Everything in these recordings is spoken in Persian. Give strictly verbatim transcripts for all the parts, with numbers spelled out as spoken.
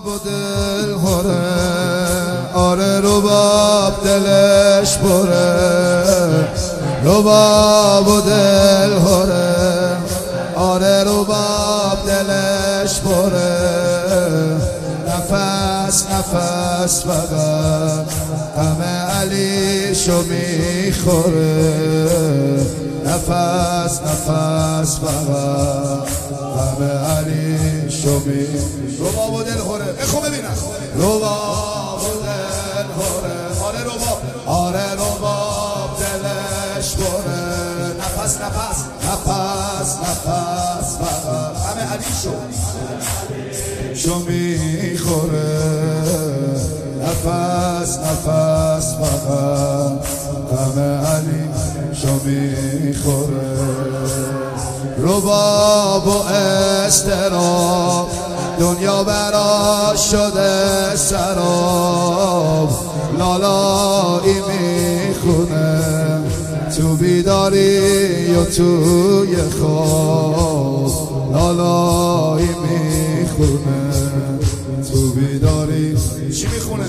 رباب و دل هره، آره رباب دلش بره، رباب و دل هره، آره رباب دلش بره. نفس نفس فقط غم علیشو میخوره، نفس نفس فقط غم علیشو میخوره. رباب و دل هره، بخو ببینم. رباب و دل هره، آره رباب، آره رباب دلش بره. نفس نفس نفس نفس فقط غم علیشو شو میخوره، نفس نفس فقط غم علی شو میخوره. رباب و اضطراب دنیا براش شده سراب، لالایی میخونه تو بیداری و توی خواب، لالایی میخونه تو بیداری. چی میخونه؟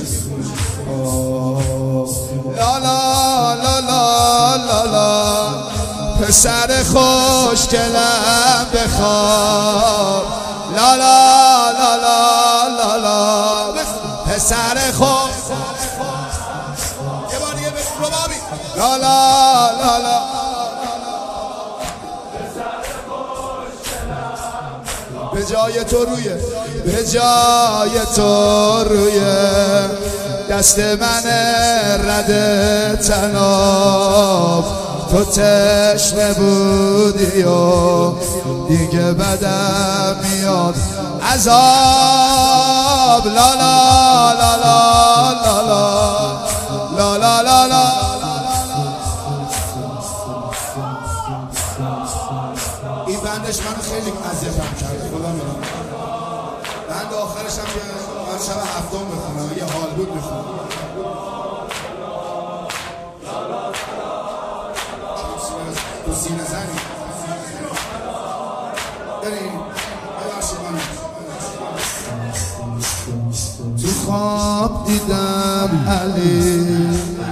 لالا لالا لالا پسر خوشگلم بخواب، لالا لالا لالا پسر خوش. یه بار دیگه بخون ربابی. لالا لالا به جای تو رویه، به جای تو رویه دست من رد تناب. تو تشنه بودی و دیگه بدم میاد عذاب. لالا لالا لالا لالا لالا این بندش من خیلی اذیتم کرده، خدا میدونه. بند آخرش هم که من شب هفتم بخونم، یه حال بود میخونم. تو سینه زنی بریم تو خواب دیدم علی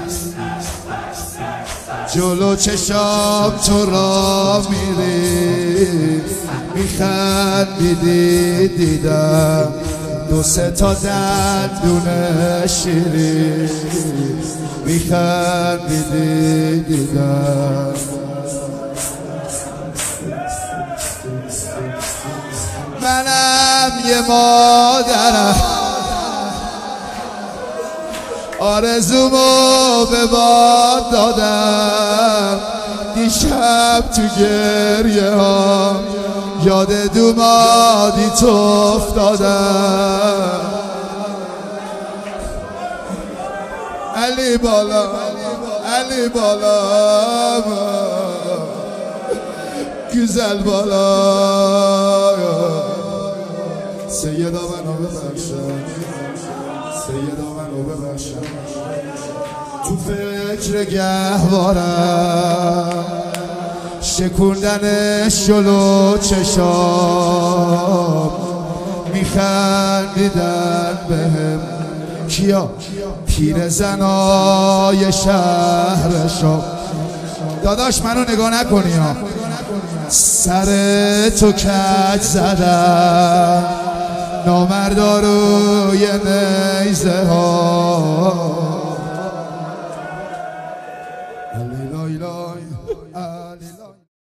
جلو چشام تو را میری، میخندیدی دیدم دو سه تا دندون شیری، میخندیدی دیدم. منم یه مادرم آرزومو به باد دادم، دیشب تو گریه ها یاد دومادی تو افتادم. علی بالا علی بالا güzel بالا سیدا منو ببخشم، سیدا منو ببخشم. تو فکر گهوارم شکوندنش جلو چشام، میخندیدن بهم کیا؟ پیر زنای شهر شام. داداش منو نگاه نکنی ها، سر تو کج زدن نامردا روی نیزه ها. علی لای لای علی لای